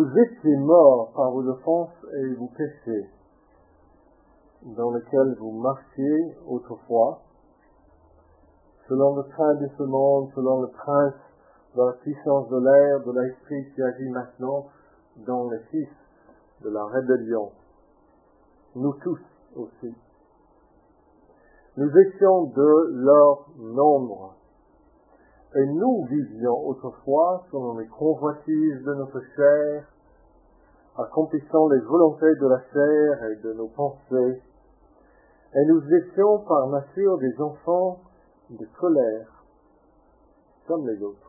Vous étiez morts par vos offenses et vos péchés, dans lesquels vous marchiez autrefois, selon le train de ce monde, selon le prince de la puissance de l'air, de l'esprit qui agit maintenant dans les fils de la rébellion. Nous tous aussi. Nous étions de leur nombre, et nous vivions autrefois selon les convoitises de notre chair, accomplissant les volontés de la chair et de nos pensées, et nous étions par nature des enfants de colère, comme les autres.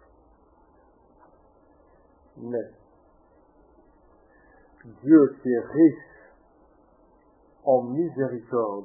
Mais Dieu qui est riche en miséricorde,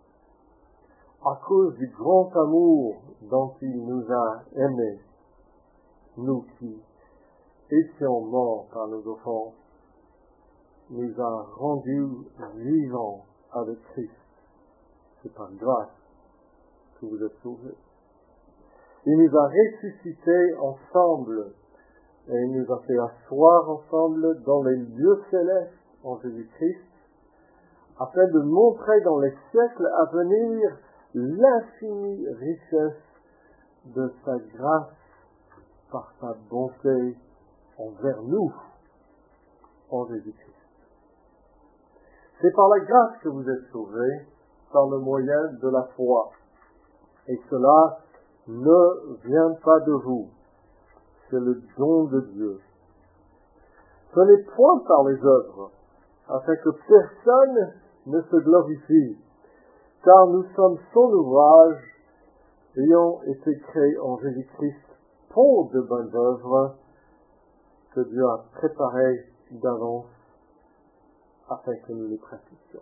à cause du grand amour dont il nous a aimés, nous qui étions morts par nos offenses, nous a rendus vivants avec Christ. C'est par grâce que vous êtes sauvés. Il nous a ressuscités ensemble et il nous a fait asseoir ensemble dans les lieux célestes en Jésus-Christ, afin de montrer dans les siècles à venir l'infinie richesse de sa grâce par sa bonté envers nous en Jésus-Christ. C'est par la grâce que vous êtes sauvés, par le moyen de la foi. Et cela ne vient pas de vous, c'est le don de Dieu. Ce n'est point par les œuvres, afin que personne ne se glorifie, car nous sommes son ouvrage, ayant été créés en Jésus-Christ pour de bonnes œuvres que Dieu a préparées d'avance afin que nous les pratiquions.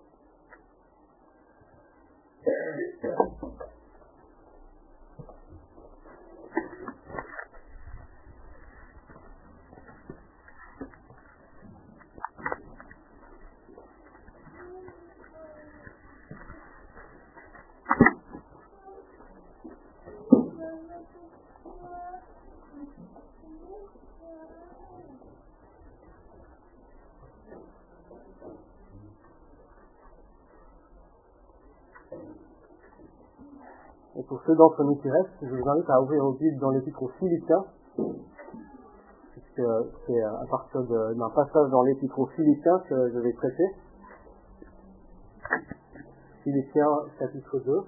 Et pour ceux d'entre nous qui restent, je vous invite à ouvrir vos Bibles dans l'Épître aux Philippiens, puisque c'est à partir d'un passage dans l'Épître aux Philippiens que je vais traiter. Philippiens chapitre 2.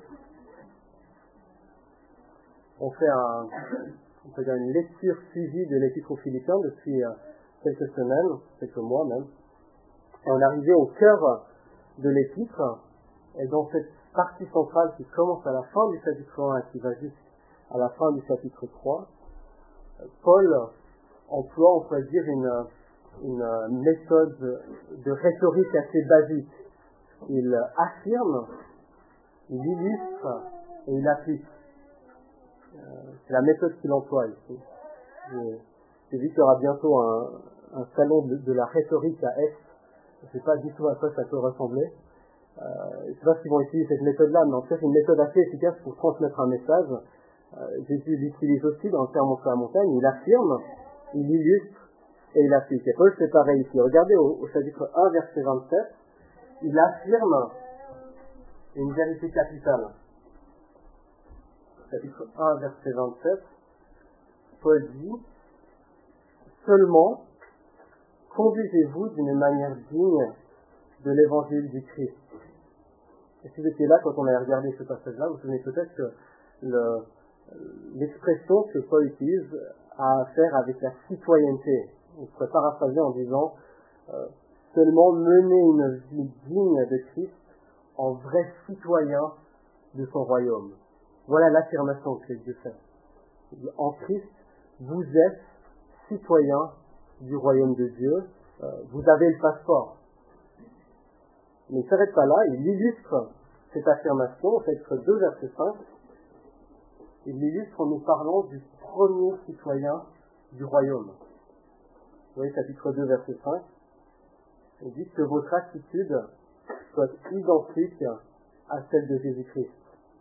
On fait une lecture suivie de l'Épître aux Philippiens depuis quelques semaines, quelques mois même. Et on est arrivé au cœur de l'Épître, et dans cette partie centrale qui commence à la fin du chapitre 1 et qui va jusqu'à la fin du chapitre 3, Paul emploie, on peut dire, une méthode de rhétorique assez basique. Il affirme, il illustre et il applique. C'est la méthode qu'il emploie ici. J'ai vu qu'il y aura bientôt un salon de la rhétorique à Aix. Je ne sais pas du tout à quoi ça peut ressembler. Je ne sais pas s'ils vont utiliser cette méthode-là, mais en fait, c'est une méthode assez efficace pour transmettre un message. Jésus l'utilise aussi dans le Sermon sur la montagne. Il affirme, il illustre et il applique. Et Paul fait pareil ici. Regardez au chapitre 1, verset 27, il affirme une vérité capitale. Chapitre 1, verset 27, Paul dit « Seulement, conduisez-vous d'une manière digne de l'évangile du Christ. » Et si vous étiez là quand on a regardé ce passage-là, vous vous souvenez peut-être que l'expression que Paul utilise a à faire avec la citoyenneté. On pourrait paraphraser en disant seulement mener une vie digne de Christ en vrai citoyen de son royaume. Voilà l'affirmation que Dieu fait. En Christ, vous êtes citoyen du royaume de Dieu, vous avez le passeport. Mais il ne s'arrête pas là, il illustre cette affirmation au chapitre 2, verset 5. Il l'illustre en nous parlant du premier citoyen du royaume. Vous voyez, chapitre 2, verset 5. Il dit que votre attitude soit identique à celle de Jésus-Christ.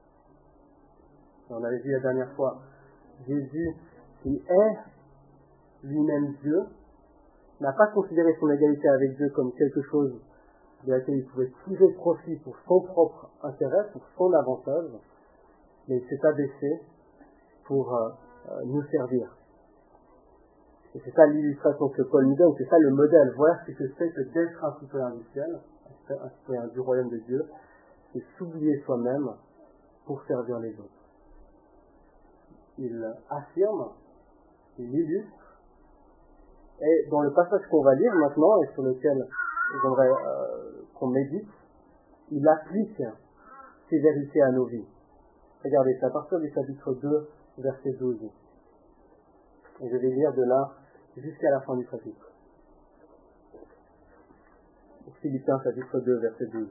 On avait vu la dernière fois, Jésus qui est lui-même Dieu, n'a pas considéré son égalité avec Dieu comme quelque chose de laquelle il pouvait tirer profit pour son propre intérêt, pour son avantage, mais il s'est abaissé pour nous servir. Et c'est ça l'illustration que Paul nous donne, c'est ça le modèle. Voilà ce que c'est que d'être un citoyen du ciel, un citoyen du royaume de Dieu, c'est s'oublier soi-même pour servir les autres. Il affirme, il illustre, et dans le passage qu'on va lire maintenant, et sur lequel j'aimerais qu'on médite, il applique ces vérités à nos vies. Regardez, c'est à partir du chapitre 2, verset 12. Et je vais lire de là jusqu'à la fin du chapitre. Philippiens chapitre 2, verset 12.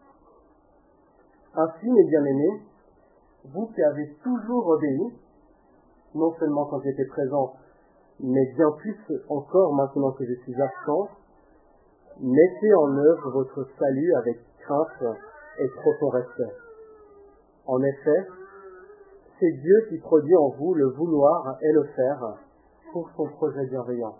Ainsi, mes bien-aimés, vous qui avez toujours obéi, non seulement quand j'étais présent, mais bien plus encore maintenant que je suis absent, mettez en œuvre votre salut avec crainte et profond respect. En effet, c'est Dieu qui produit en vous le vouloir et le faire pour son projet bienveillant.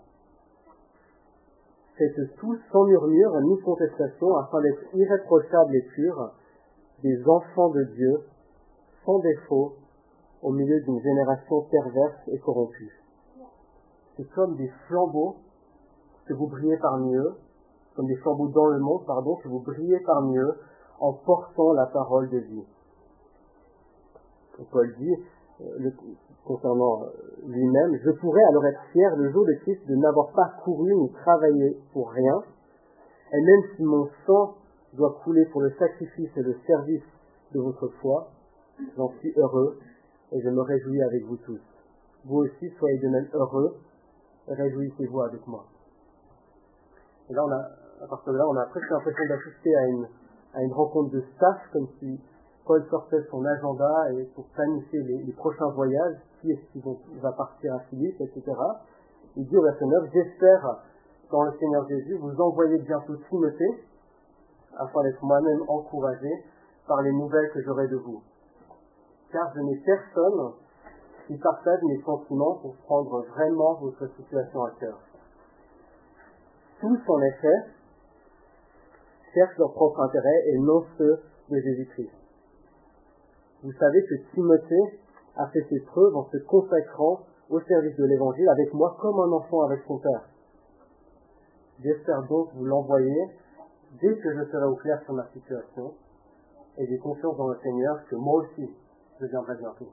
Faites tout sans murmure ni contestation afin d'être irréprochables et purs, des enfants de Dieu, sans défaut, au milieu d'une génération perverse et corrompue. C'est comme des flambeaux que vous brillez parmi eux, comme des flambeaux dans le monde, que vous brillez parmi eux en portant la parole de vie. Et Paul dit, concernant lui-même, je pourrais alors être fier le jour de Christ de n'avoir pas couru ni travaillé pour rien, et même si mon sang doit couler pour le sacrifice et le service de votre foi, j'en suis heureux et je me réjouis avec vous tous. Vous aussi, soyez de même heureux et réjouissez-vous avec moi. Et là, à partir de là, on a presque l'impression d'assister à une rencontre de staff, comme si Paul sortait son agenda et pour planifier les prochains voyages, qui est-ce qui va partir à Philippe, etc. Il dit au verset 9, j'espère dans le Seigneur Jésus vous envoyer bientôt Timothée, afin d'être moi-même encouragé par les nouvelles que j'aurai de vous. Car je n'ai personne qui partage mes sentiments pour prendre vraiment votre situation à cœur. Tous, en effet, cherchent leur propre intérêt et non ceux de Jésus-Christ. Vous savez que Timothée a fait ses preuves en se consacrant au service de l'Évangile avec moi comme un enfant avec son père. J'espère donc vous l'envoyer dès que je serai au clair sur ma situation et j'ai confiance dans le Seigneur que moi aussi je viendrai bientôt.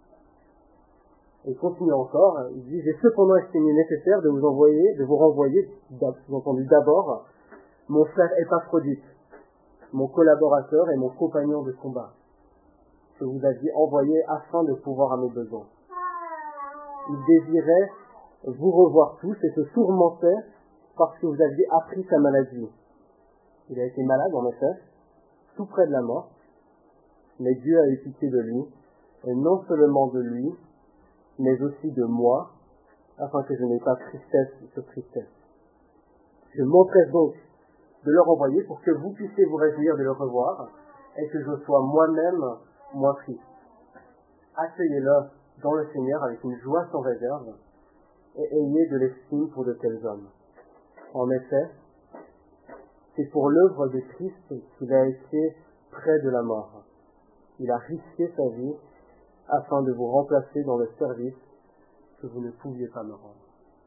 Et il continue encore, il dit, j'ai cependant estimé nécessaire de vous renvoyer, sous-entendu d'abord, mon frère Épaphrodite, mon collaborateur et mon compagnon de combat, que vous aviez envoyé afin de pouvoir à mes besoins. Il désirait vous revoir tous et se tourmentait parce que vous aviez appris sa maladie. Il a été malade, en effet, tout près de la mort, mais Dieu a eu pitié de lui, et non seulement de lui, mais aussi de moi, afin que je n'ai pas tristesse sur tristesse. Je m'empresse donc de leur envoyer pour que vous puissiez vous réjouir de le revoir, et que je sois moi-même moins triste. Accueillez-le dans le Seigneur avec une joie sans réserve, et ayez de l'estime pour de tels hommes. En effet, c'est pour l'œuvre de Christ qu'il a été près de la mort. Il a risqué sa vie afin de vous remplacer dans le service que vous ne pouviez pas me rendre.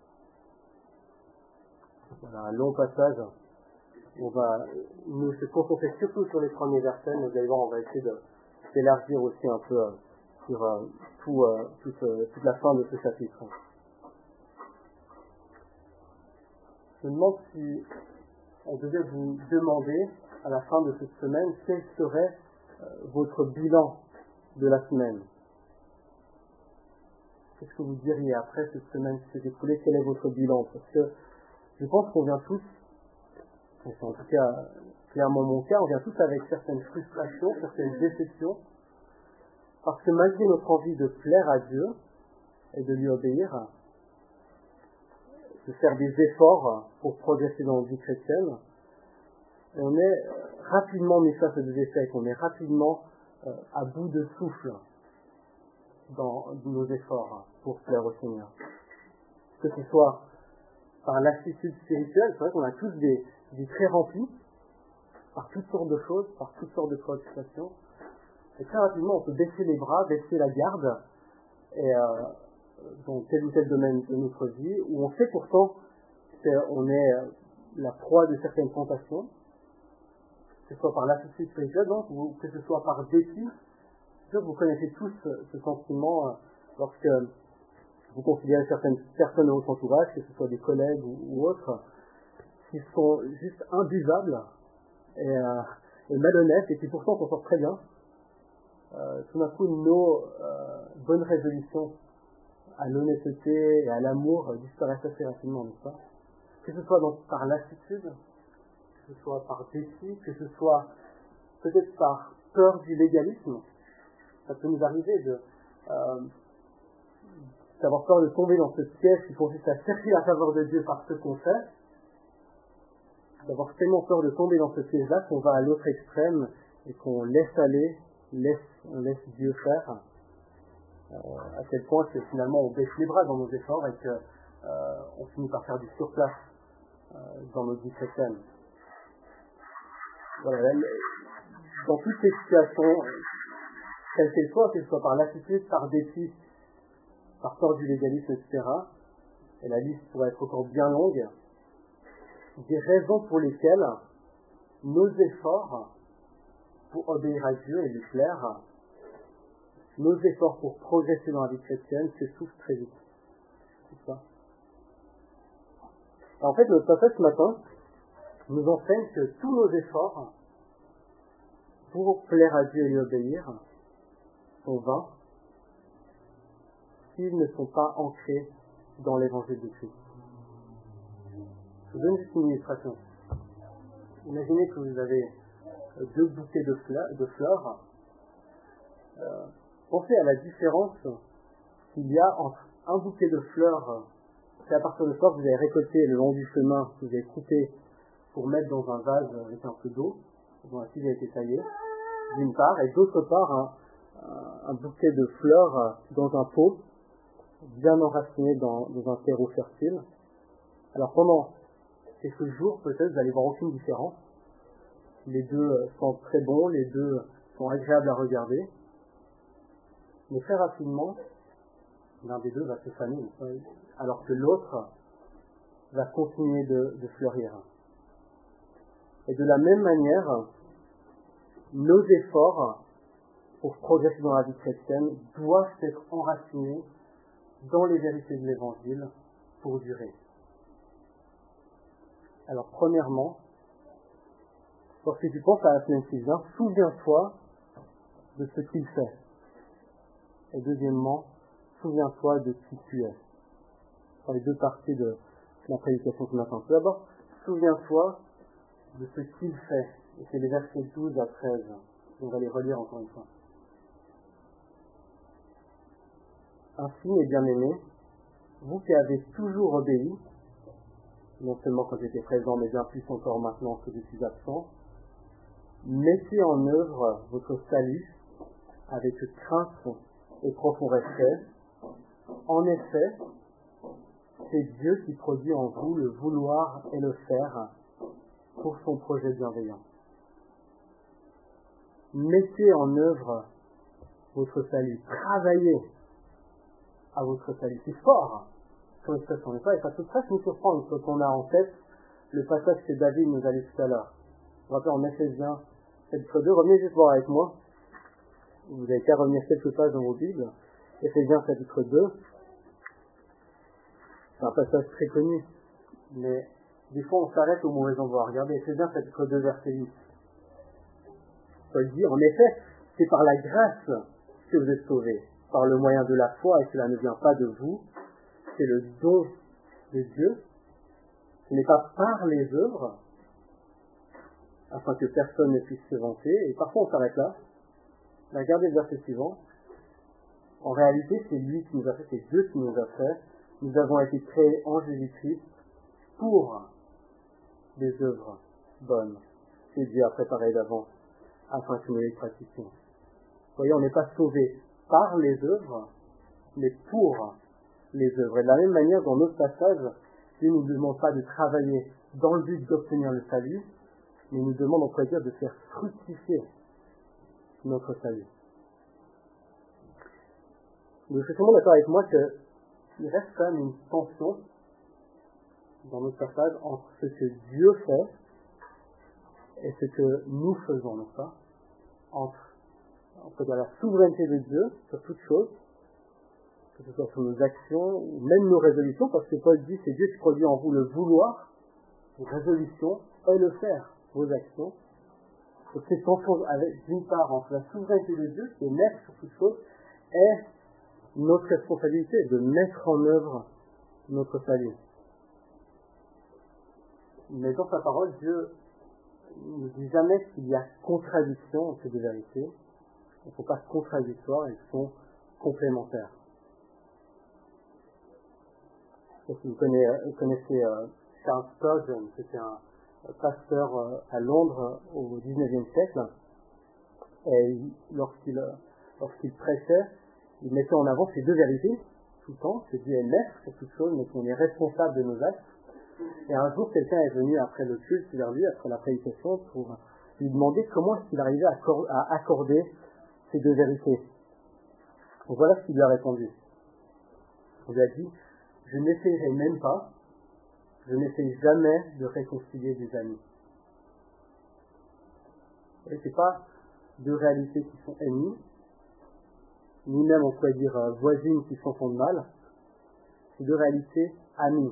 Voilà un long passage. On va nous se concentrer surtout sur les premiers versets, mais vous allez voir, on va essayer d'élargir aussi un peu sur toute la fin de ce chapitre. Je me demande si on devait vous demander à la fin de cette semaine quel serait votre bilan de la semaine. Qu'est-ce que vous diriez après cette semaine qui s'est écoulée? Quel est votre bilan? Parce que je pense qu'on vient tous, et c'est en tout cas clairement mon cas, on vient tous avec certaines frustrations, certaines déceptions, parce que malgré notre envie de plaire à Dieu et de lui obéir, de faire des efforts pour progresser dans la vie chrétienne, on est rapidement mis face à des échecs, on est rapidement à bout de souffle dans nos efforts pour plaire au Seigneur. Que ce soit par lassitude spirituelle. C'est vrai qu'on a tous des vies très remplies par toutes sortes de choses, par toutes sortes de préoccupations. Et très rapidement, on peut baisser les bras, baisser la garde, et dans tel ou tel domaine de notre vie, où on sait pourtant qu'on est la proie de certaines tentations, que ce soit par lassitude spirituelle, donc, ou que ce soit par dépit. Je sûr que vous connaissez tous ce sentiment lorsque vous considérez certaines personnes de votre entourage, que ce soit des collègues ou autres, qui sont juste imbuvables et malhonnêtes, et qui pourtant s'en sortent très bien. Tout d'un coup, nos bonnes résolutions à l'honnêteté et à l'amour disparaissent assez rapidement, n'est-ce pas? Que ce soit donc par lassitude, que ce soit par défi, que ce soit peut-être par peur du légalisme. Ça peut nous arriver d'avoir peur de tomber dans ce piège qui consiste à chercher la faveur de Dieu par ce qu'on fait, d'avoir tellement peur de tomber dans ce piège-là qu'on va à l'autre extrême et qu'on laisse aller, on laisse Dieu faire, à tel point que finalement on baisse les bras dans nos efforts et qu'on finit par faire du surplace dans notre vie chrétienne. Voilà, dans toutes ces situations, quelles qu'elles soient, que ce soit par lassitude, par défi, par peur du légalisme, etc., et la liste pourrait être encore bien longue, des raisons pour lesquelles nos efforts pour obéir à Dieu et lui plaire, nos efforts pour progresser dans la vie chrétienne s'essoufflent très vite. C'est ça. En fait, notre passage ce matin nous enseigne que tous nos efforts pour plaire à Dieu et lui obéir sont vains s'ils ne sont pas ancrés dans l'évangile de Christ. Je vous donne juste une illustration. Imaginez que vous avez 2 bouquets de fleurs. Pensez à la différence qu'il y a entre un bouquet de fleurs, c'est à partir de fleurs que vous avez récolté le long du chemin, que vous avez coupé pour mettre dans un vase avec un peu d'eau, dont la tige a été taillée, d'une part, et d'autre part un bouquet de fleurs dans un pot, bien enraciné dans un terreau fertile. Alors pendant quelques jours, peut-être, vous allez voir aucune différence. Les deux sont très bons, les deux sont agréables à regarder. Mais très rapidement, l'un des deux va se faner, alors que l'autre va continuer de fleurir. Et de la même manière, nos efforts pour progresser dans la vie chrétienne doivent être enracinés dans les vérités de l'Évangile pour durer. Alors premièrement, lorsque tu penses à la semaine qui vient, souviens-toi de ce qu'il fait. Et deuxièmement, souviens-toi de qui tu es. Ce sont les deux parties de la prédication ce matin. Tout d'abord, souviens-toi de ce qu'il fait. Et c'est les versets 12 à 13. On va les relire encore une fois. Ainsi, mes bien-aimés, vous qui avez toujours obéi, non seulement quand j'étais présent, mais bien plus encore maintenant que je suis absent, mettez en œuvre votre salut avec crainte et profond respect. En effet, c'est Dieu qui produit en vous le vouloir et le faire pour son projet bienveillant. Mettez en œuvre votre salut. Travaillez à votre salut. C'est fort comme expression, n'est-ce pas? Et ça peut presque nous surprendre quand on a en tête le passage que David nous a lu tout à l'heure. Je rappelle en Éphésiens chapitre 2. Revenez juste voir avec moi. Vous n'avez qu'à revenir quelques pages dans vos Bibles. Éphésiens chapitre 2. C'est un passage très connu, mais des fois on s'arrête au mauvais endroit. Regardez Éphésiens chapitre 2 verset 8. Paul dit, en effet, c'est par la grâce que vous êtes sauvés, par le moyen de la foi, et cela ne vient pas de vous, c'est le don de Dieu. Ce n'est pas par les œuvres, afin que personne ne puisse se vanter. Et parfois on s'arrête là. Regardez le verset suivant. En réalité, c'est lui qui nous a fait, c'est Dieu qui nous a fait. Nous avons été créés en Jésus-Christ pour des œuvres bonnes que Dieu a préparées d'avance afin que nous les pratiquions. Vous voyez, on n'est pas sauvé par les œuvres, mais pour les œuvres. Et de la même manière, dans notre passage, Dieu ne nous demande pas de travailler dans le but d'obtenir le salut, mais il nous demande, on pourrait dire, de faire fructifier notre salut. Vous êtes sûrement d'accord avec moi qu'il reste quand même une tension dans notre passage entre ce que Dieu fait et ce que nous faisons, n'est-ce pas? Entre, on peut dire, la souveraineté de Dieu sur toute chose, que ce soit sur nos actions ou même nos résolutions, parce que Paul dit c'est Dieu qui produit en vous le vouloir, vos résolutions, et le faire, vos actions. Donc cette tension avec, d'une part, entre la souveraineté de Dieu, qui est maître sur toute chose, et notre responsabilité de mettre en œuvre notre salut. Mais dans sa parole, Dieu ne dit jamais qu'il y a contradiction entre ces deux vérités. Elles ne sont pas contradictoires, elles sont complémentaires. Et si vous connaissez Charles Spurgeon, c'était un pasteur à Londres au XIXe siècle, et lorsqu'il prêchait, il mettait en avant ces deux vérités tout le temps, que Dieu est maître sur toute chose, mais qu'on est responsable de nos actes. Et un jour, quelqu'un est venu après le culte vers lui, après la prédication, pour lui demander comment est-ce qu'il arrivait à accorder ces deux vérités. Donc voilà ce qu'il lui a répondu. Il lui a dit, je n'essayerai même pas, je n'essaye jamais de réconcilier des amis. Et c'est pas deux réalités qui sont ennemies, ni même on pourrait dire voisines qui s'en font de mal, c'est deux réalités amies.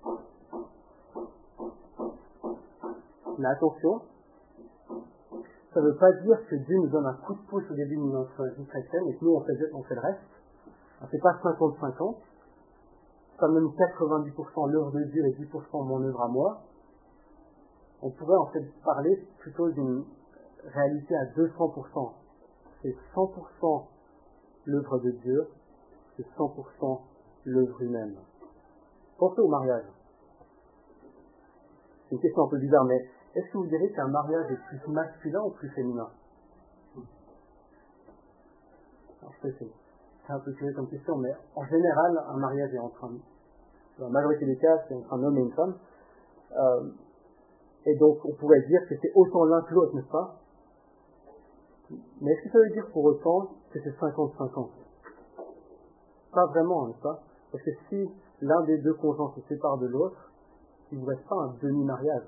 Mais attention, ça ne veut pas dire que Dieu nous donne un coup de pouce au début de notre vie chrétienne et que nous on fait le reste. C'est pas 50-50, c'est pas même 90% l'œuvre de Dieu et 10% mon œuvre à moi. On pourrait en fait parler plutôt d'une réalité à 200%. C'est 100% l'œuvre de Dieu, c'est 100% l'œuvre humaine. Pensez au mariage. C'est une question un peu bizarre, mais est-ce que vous direz qu'un mariage est plus masculin ou plus féminin? Alors, c'est un peu curieux comme question, mais en général, un mariage est entre dans la majorité des cas, c'est entre un homme et une femme. Et donc, on pourrait dire que c'est autant l'un que l'autre, n'est-ce pas? Mais est-ce que ça veut dire pour autant que c'est 50-50? Pas vraiment, n'est-ce pas? Parce que si l'un des deux conjoints se sépare de l'autre, il ne vous reste pas un demi-mariage.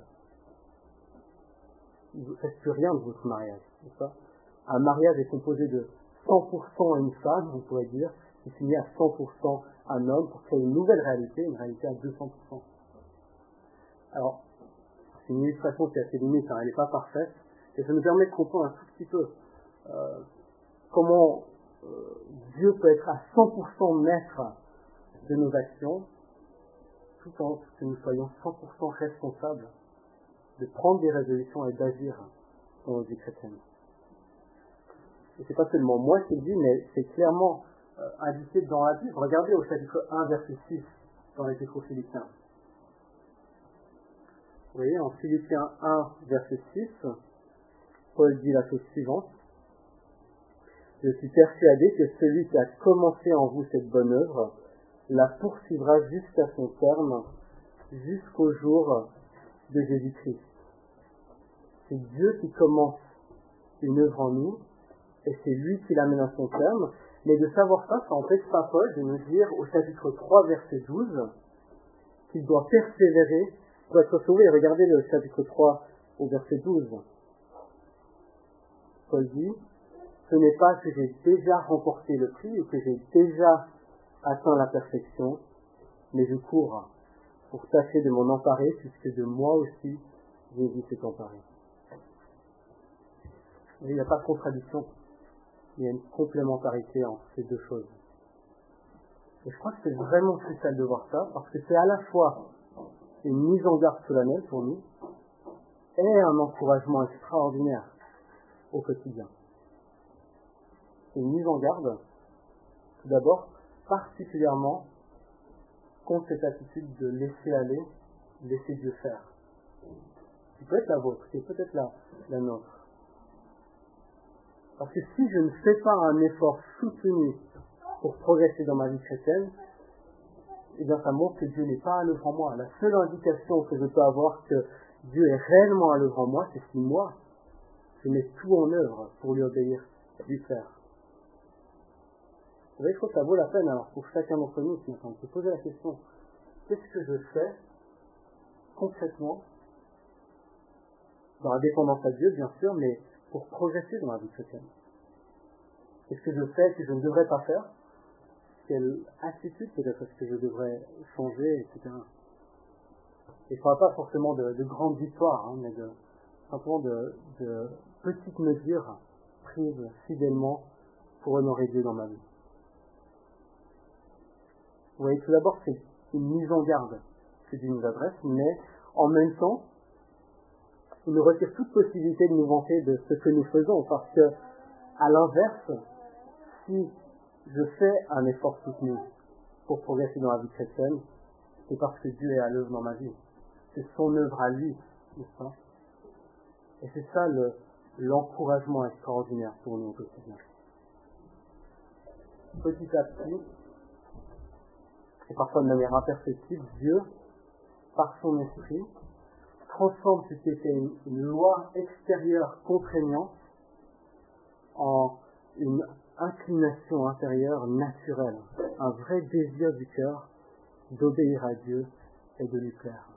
Il ne vous reste plus rien de votre mariage, n'est-ce pas? Un mariage est composé de 100% une femme, on pourrait dire, qui finit à 100% un homme pour créer une nouvelle réalité, une réalité à 200%. Alors, c'est une illustration qui a ses limites, elle n'est pas parfaite, et ça nous permet de comprendre un tout petit peu comment Dieu peut être à 100% maître de nos actions, tout en que nous soyons 100% responsables de prendre des résolutions et d'agir dans nos vies chrétiennes. Et c'est pas seulement moi qui le dis, mais c'est clairement indiqué dans la Bible. Regardez au chapitre 1, verset 6, dans l'Épître aux Philippiens. Vous voyez, en Philippiens 1, verset 6, Paul dit la chose suivante. Je suis persuadé que celui qui a commencé en vous cette bonne œuvre la poursuivra jusqu'à son terme, jusqu'au jour de Jésus-Christ. C'est Dieu qui commence une œuvre en nous, et c'est lui qui l'amène à son terme. Mais de savoir ça empêche pas Paul de nous dire au chapitre 3, verset 12, qu'il doit persévérer pour être sauvé. Regardez le chapitre 3 au verset 12. Paul dit, ce n'est pas que j'ai déjà remporté le prix ou que j'ai déjà atteint la perfection, mais je cours pour tâcher de m'en emparer, puisque de moi aussi Jésus s'est emparé. Il n'y a pas de contradiction, il y a une complémentarité entre ces deux choses. Et je crois que c'est vraiment crucial de voir ça, parce que c'est à la fois une mise en garde solennelle pour nous, et un encouragement extraordinaire au quotidien. C'est une mise en garde, tout d'abord, particulièrement contre cette attitude de laisser aller, laisser Dieu faire. Qui peut être la vôtre, qui est peut-être la nôtre. Parce que si je ne fais pas un effort soutenu pour progresser dans ma vie chrétienne, eh bien ça montre que Dieu n'est pas à l'œuvre en moi. La seule indication que je peux avoir que Dieu est réellement à l'œuvre en moi, c'est si moi, je mets tout en œuvre pour lui obéir, lui faire. Vous voyez, je crois que ça vaut la peine, alors pour chacun d'entre nous, ce matin, de se poser la question, qu'est-ce que je fais concrètement, dans la dépendance à Dieu, bien sûr, mais pour progresser dans la vie chrétienne? Qu'est-ce que je fais que je ne devrais pas faire? Quelle attitude peut-être est-ce que je devrais changer, etc. Et je ne parle pas forcément de grandes histoires, mais simplement de petites mesures prises fidèlement pour honorer Dieu dans ma vie. Vous voyez, tout d'abord, c'est une mise en garde que Dieu nous adresse, mais en même temps, il nous retire toute possibilité de nous vanter de ce que nous faisons, parce que, à l'inverse, si je fais un effort soutenu pour progresser dans la vie chrétienne, c'est parce que Dieu est à l'œuvre dans ma vie. C'est son œuvre à lui, n'est-ce pas? Et c'est ça l'encouragement extraordinaire pour nous au quotidien. Petit à petit, et parfois de manière imperceptible, Dieu, par son esprit, transforme ce qui était une loi extérieure contraignante en une inclination intérieure naturelle, un vrai désir du cœur d'obéir à Dieu et de lui plaire.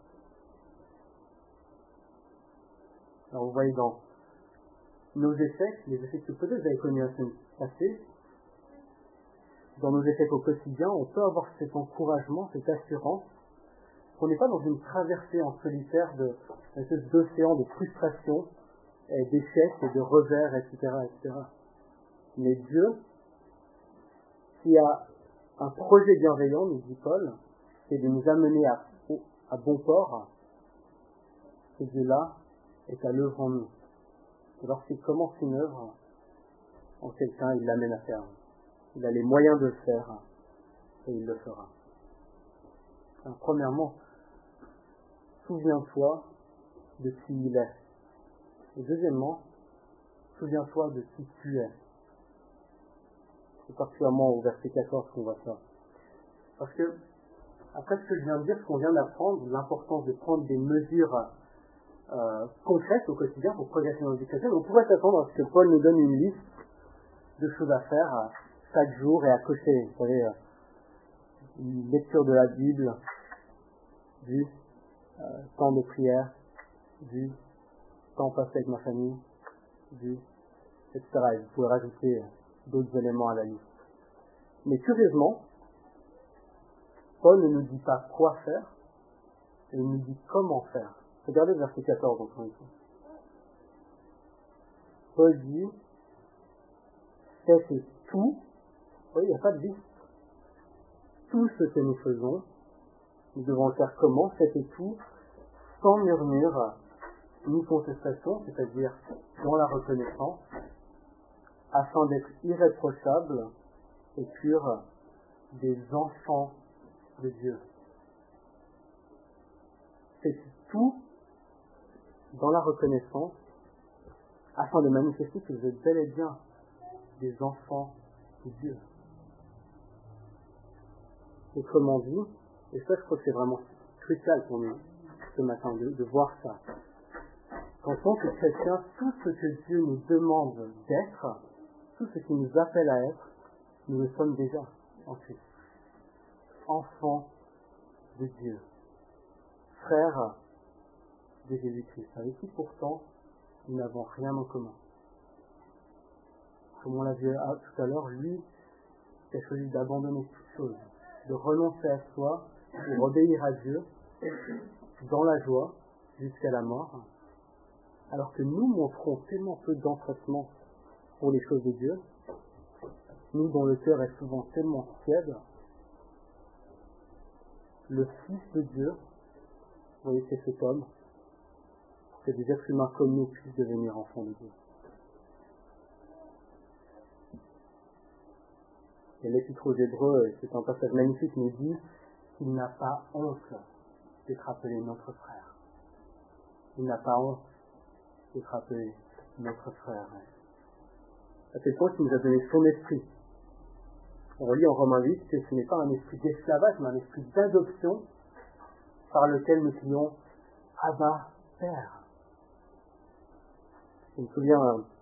Alors vous voyez dans nos échecs, les échecs que peut-être vous avez connus la semaine passée, dans nos échecs au quotidien, on peut avoir cet encouragement, cette assurance qu'on n'est pas dans une traversée en solitaire d'océan de frustration, et d'échecs et de revers, etc., etc. Mais Dieu, qui a un projet bienveillant, nous dit Paul, c'est de nous amener à bon port, ce Dieu-là est à l'œuvre en nous. Et lorsqu'il commence une œuvre en quelqu'un, il l'amène à terme. Il a les moyens de le faire et il le fera. Alors, premièrement, souviens-toi de qui il est. Et deuxièmement, souviens-toi de qui tu es. C'est particulièrement au verset 14 qu'on voit ça. Parce que, après ce que je viens de dire, ce qu'on vient d'apprendre, l'importance de prendre des mesures concrètes au quotidien pour progresser dans la vie chrétienne, on pourrait s'attendre à ce que Paul nous donne une liste de choses à faire chaque jour et à cocher. Vous savez, une lecture de la Bible, du temps de prière, du temps passé avec ma famille, du etc. Et vous pouvez rajouter d'autres éléments à la liste. Mais curieusement, Paul ne nous dit pas quoi faire, il nous dit comment faire. Regardez le verset 14 encore une fois. Paul dit, faites tout, oui, il n'y a pas de liste. Tout ce que nous faisons, nous devons le faire comment? Faites tout, sans murmure, ni contestation, c'est-à-dire dans la reconnaissance, afin d'être irréprochables et purs des enfants de Dieu. Faites tout dans la reconnaissance, afin de manifester que vous êtes bel et bien des enfants de Dieu. Autrement dit, et ça je crois que c'est vraiment crucial pour nous ce matin de voir ça, qu'en tant que chrétiens, tout ce que Dieu nous demande d'être, tout ce qui nous appelle à être, nous le sommes déjà en Christ. Enfants de Dieu, frères de Jésus-Christ, avec qui pourtant nous n'avons rien en commun. Comme on l'a vu tout à l'heure, lui a choisi d'abandonner toutes choses, de renoncer à soi pour obéir à Dieu dans la joie jusqu'à la mort, alors que nous montrons tellement peu d'empressement pour les choses de Dieu, nous dont le cœur est souvent tellement tiède. Le Fils de Dieu, vous voyez, c'est cet homme, que des êtres humains comme nous puissent devenir enfants de Dieu. Et l'Épître aux Hébreux, c'est un passage magnifique, nous dit qu'il n'a pas honte d'être appelé notre frère. Il n'a pas honte d'être appelé notre frère. À tel point qu'il nous a donné son esprit, On lit en Romains 8 que ce n'est pas un esprit d'esclavage, mais un esprit d'adoption par lequel nous crions Abba, Père. Je me souviens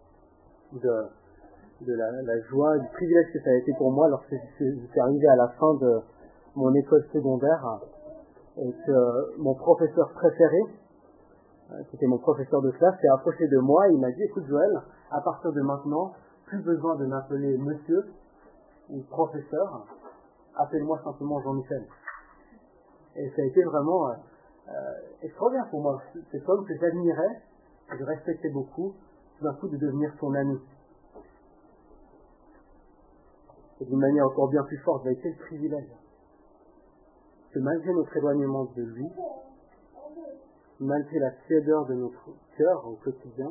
de la joie, du privilège que ça a été pour moi lorsque je suis arrivé à la fin de mon école secondaire et que mon professeur préféré, qui était mon professeur de classe, s'est approché de moi et il m'a dit « Écoute Joël, à partir de maintenant, plus besoin de m'appeler monsieur ou professeur, appelle-moi simplement Jean-Michel. » Et ça a été vraiment extraordinaire pour moi. Cet homme que j'admirais, que je respectais beaucoup, tout d'un coup de devenir son ami. Et d'une manière encore bien plus forte, ça a été le privilège que malgré notre éloignement de lui, malgré la tiédeur de notre cœur au quotidien,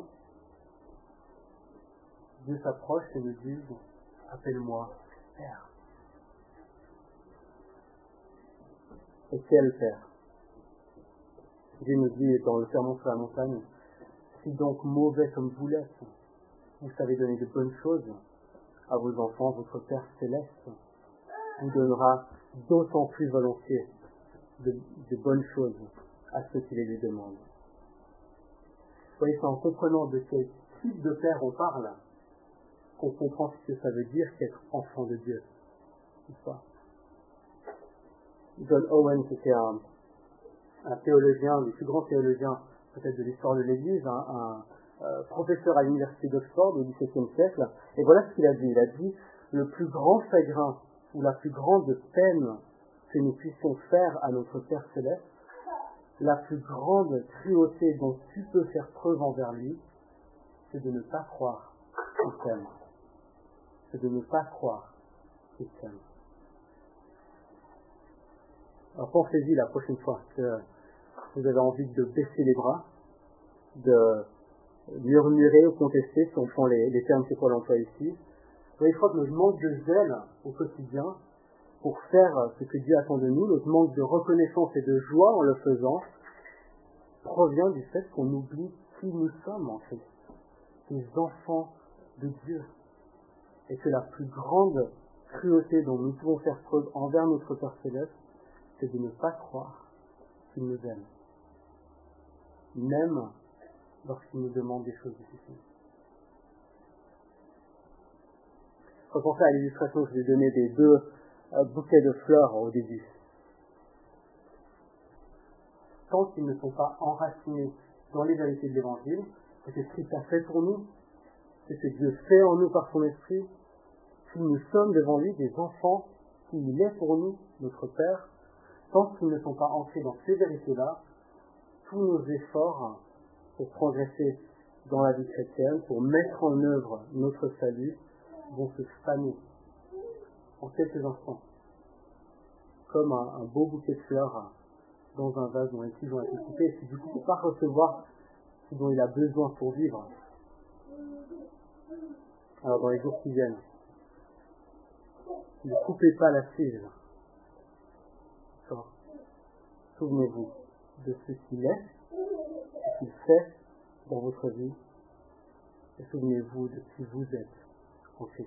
Dieu s'approche et nous dit « Appelle-moi Père ». Et quel Père? Dieu nous dit dans le Sermon sur la montagne « Si donc mauvais comme vous l'êtes, vous savez donner de bonnes choses à vos enfants, votre Père céleste vous donnera d'autant plus volontiers de bonnes choses à ceux qui les lui demandent. » Vous voyez, c'est en comprenant de quel type de Père on parle qu'on comprend ce que ça veut dire qu'être enfant de Dieu. C'est ça. John Owen, qui était un théologien, le plus grand théologien peut-être de l'histoire de l'Église, un professeur à l'université d'Oxford au XVIIe siècle, et voilà ce qu'il a dit. Il a dit « Le plus grand chagrin ou la plus grande peine que nous puissions faire à notre Père Céleste, la plus grande cruauté dont tu peux faire preuve envers lui, c'est de ne pas croire qu'il t'aime. C'est de ne pas croire qu'il t'aime. » Alors pensez-y la prochaine fois que vous avez envie de baisser les bras, de murmurer ou contester, si on prend les termes que Paul emploie ici. Vous voyez, je crois que notre manque de zèle au quotidien pour faire ce que Dieu attend de nous, notre manque de reconnaissance et de joie en le faisant, provient du fait qu'on oublie qui nous sommes en Christ, des enfants de Dieu, et que la plus grande cruauté dont nous pouvons faire preuve envers notre Père Céleste, c'est de ne pas croire qu'il nous aime, même lorsqu'il nous demande des choses difficiles. Repensez à l'illustration que je vous ai donnée des deux bouquets de fleurs au début. Tant qu'ils ne sont pas enracinés dans les vérités de l'Évangile, c'est ce que Christ a fait pour nous, c'est ce que Dieu fait en nous par son esprit, si nous sommes devant lui des enfants qu'il est pour nous, notre Père, tant qu'ils ne sont pas ancrés dans ces vérités-là, tous nos efforts pour progresser dans la vie chrétienne, pour mettre en œuvre notre salut, vont se faner en quelques instants, comme un beau bouquet de fleurs dans un vase dont les tiges ont été coupées, et qui du coup ne peut pas recevoir ce dont il a besoin pour vivre. Alors dans les jours qui viennent, ne coupez pas la tige. Souvenez-vous de ce qu'il est, ce qu'il fait dans votre vie, et souvenez-vous de qui vous êtes en Christ.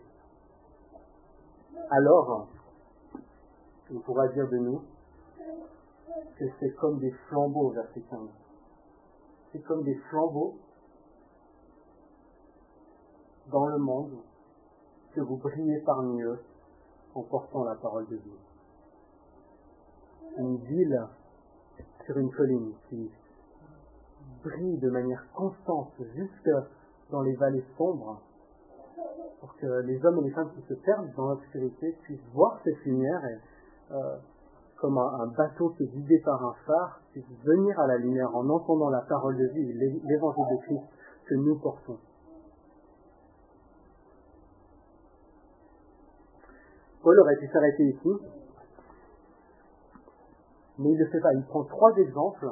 Alors, on pourra dire de nous que c'est comme des flambeaux, verset 15. C'est comme des flambeaux dans le monde que vous brillez parmi eux en portant la parole de Dieu. Une ville sur une colline qui brille de manière constante jusque dans les vallées sombres pour que les hommes et les femmes qui se perdent dans l'obscurité puissent voir cette lumière et comme un bateau qui est guidé par un phare puisse venir à la lumière en entendant la parole de vie, l'évangile de Christ que nous portons. Paul aurait pu s'arrêter ici, mais il ne le fait pas. Il prend trois exemples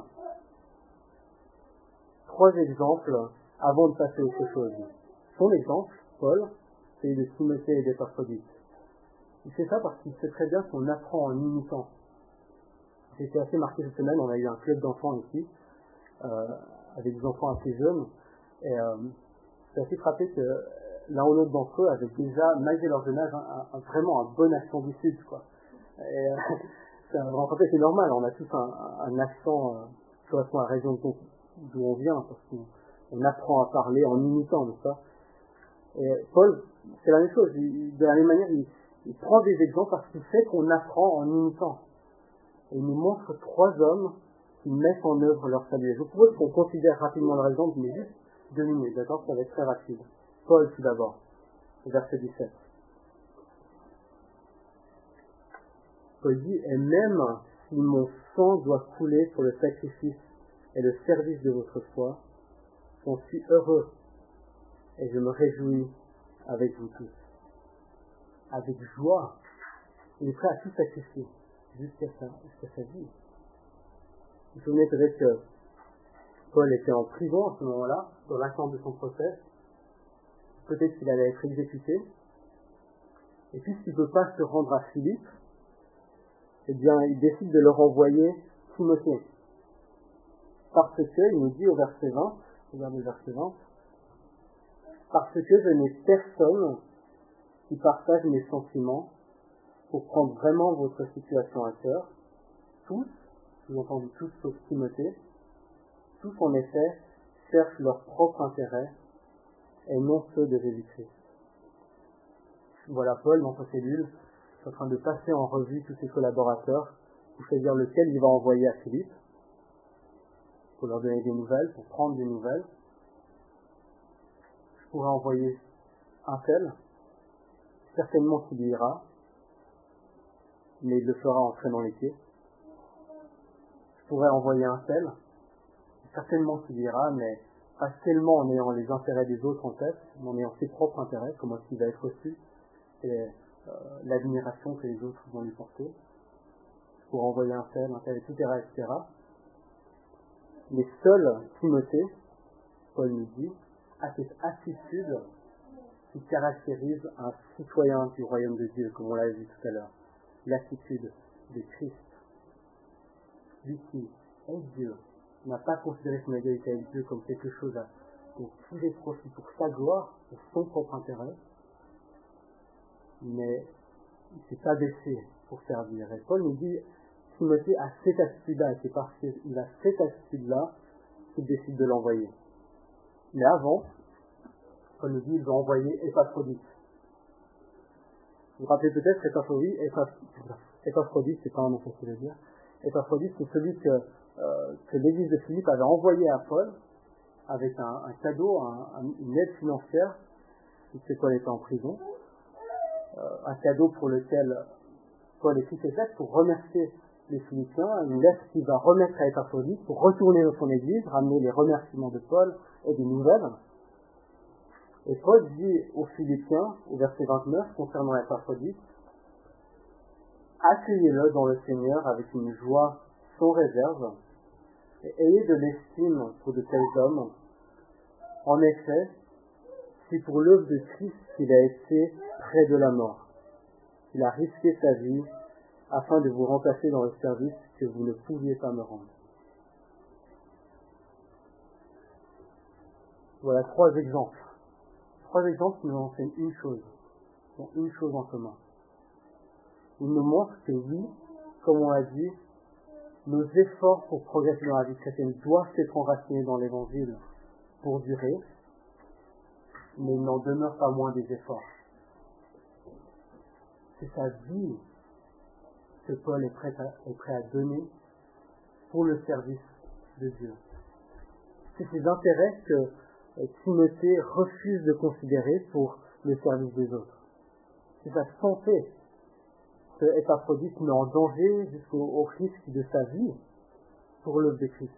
avant de passer à autre chose. Son exemple, Paul, c'est de Timothée et d'Épaphrodite. Il fait ça parce qu'il sait très bien qu'on apprend en imitant. J'ai été assez marqué cette semaine, on a eu un club d'enfants ici, avec des enfants assez jeunes, et j'ai assez frappé que l'un ou l'autre d'entre eux avait déjà, malgré leur jeune âge, vraiment un bon accent du Sud, quoi. Et en fait, c'est normal, on a tous un accent qui correspond à la région d'où on vient, parce qu'on apprend à parler en imitant, n'est-ce pas? Et Paul, c'est la même chose, de la même manière, il prend des exemples parce qu'il sait qu'on apprend en imitant. Et il nous montre 3 hommes qui mettent en œuvre leur salut. Je vous propose qu'on considère rapidement leur exemple, mais juste 2 minutes, d'accord? Ça va être très rapide. Paul, tout d'abord, verset 17. Paul dit, et même si mon sang doit couler pour le sacrifice et le service de votre foi, j'en suis heureux et je me réjouis avec vous tous. Avec joie, il est prêt à tout sacrifier jusqu'à sa vie. Vous vous souvenez peut-être que Paul était en prison à ce moment-là, dans l'attente de son procès. Peut-être qu'il allait être exécuté. Et puisqu'il ne peut pas se rendre à Philippe, eh bien, il décide de leur envoyer Timothée. Parce que, il nous dit au verset 20, regardez le verset 20, parce que je n'ai personne qui partage mes sentiments pour prendre vraiment votre situation à cœur. Tous, j'ai entendu tous sauf Timothée, tous en effet cherchent leur propre intérêt et non ceux de Jésus-Christ. Voilà Paul dans sa cellule, en train de passer en revue tous ses collaborateurs pour choisir lequel il va envoyer à Philippe, pour leur donner des nouvelles, pour prendre des nouvelles. Je pourrais envoyer un tel, certainement qu'il y ira, mais il le fera en traînant les pieds. Je pourrais envoyer un tel, certainement qu'il y ira, mais pas tellement en ayant les intérêts des autres en tête, mais en ayant ses propres intérêts, comment est-ce qu'il va être reçu, et l'admiration que les autres vont lui porter. Je pourrais envoyer un tel, etc., etc. Mais seul Timothée, Paul nous dit, a cette attitude qui caractérise un citoyen du royaume de Dieu, comme on l'a vu tout à l'heure. L'attitude de Christ. Lui qui est Dieu, n'a pas considéré son égalité avec Dieu comme quelque chose à tirer profit pour sa gloire, pour son propre intérêt, mais il s'est abaissé pour servir. Et Paul nous dit, Timothée a cette attitude-là, et c'est parce qu'il a cette attitude-là qu'il décide de l'envoyer. Mais avant, Paul nous dit, il va envoyer Épaphrodite. Vous vous rappelez peut-être Épaphrodite, c'est pas un nom facile à dire. Épaphrodite, c'est celui que l'église de Philippe avait envoyé à Paul avec un cadeau, une aide financière, puisque Paul était en prison. Un cadeau pour lequel Paul écrit cette lettre pour remercier les Philippiens, une lettre qu'il va remettre à Épaphrodite pour retourner dans son église, ramener les remerciements de Paul et des nouvelles. Et Paul dit aux Philippiens, au verset 29, concernant Épaphrodite, accueillez-le dans le Seigneur avec une joie sans réserve, et ayez de l'estime pour de tels hommes. En effet, c'est pour l'œuvre de Christ qu'il a été près de la mort. Il a risqué sa vie afin de vous remplacer dans le service que vous ne pouviez pas me rendre. Voilà 3 exemples. 3 exemples qui nous enseignent une chose. Ils ont une chose en commun. Ils nous montrent que oui, comme on l'a dit, nos efforts pour progresser dans la vie chrétienne doivent être enracinés dans l'Évangile pour durer, mais il n'en demeure pas moins des efforts. C'est sa vie que Paul est prêt à donner pour le service de Dieu. C'est ses intérêts que Timothée refuse de considérer pour le service des autres. C'est sa santé que Épaphrodite met en danger jusqu'au risque de sa vie pour l'œuvre de Christ.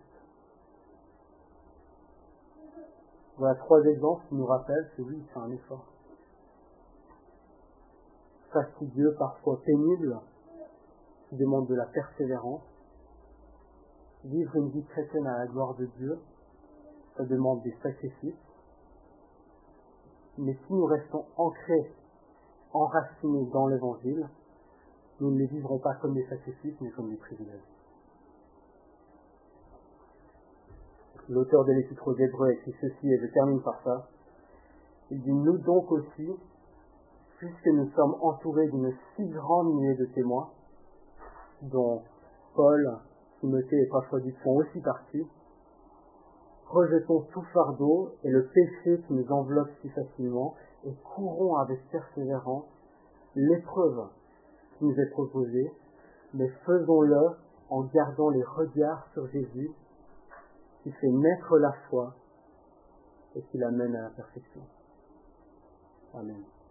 Voilà 3 exemples qui nous rappellent que oui, c'est un effort. Fastidieux, parfois pénible, qui demande de la persévérance. Vivre une vie chrétienne à la gloire de Dieu, ça demande des sacrifices. Mais si nous restons ancrés, enracinés dans l'Évangile, nous ne les vivrons pas comme des sacrifices, mais comme des privilèges. L'auteur de l'Épître aux Hébreux écrit ceci, et je termine par ça. Il dit, nous donc aussi, puisque nous sommes entourés d'une si grande nuée de témoins, dont Paul, Timothée et Épaphrodite font aussi partie, rejetons tout fardeau et le péché qui nous enveloppe si facilement et courons avec persévérance l'épreuve qui nous est proposée, mais faisons-le en gardant les regards sur Jésus qui fait naître la foi et qui l'amène à la perfection. Amen.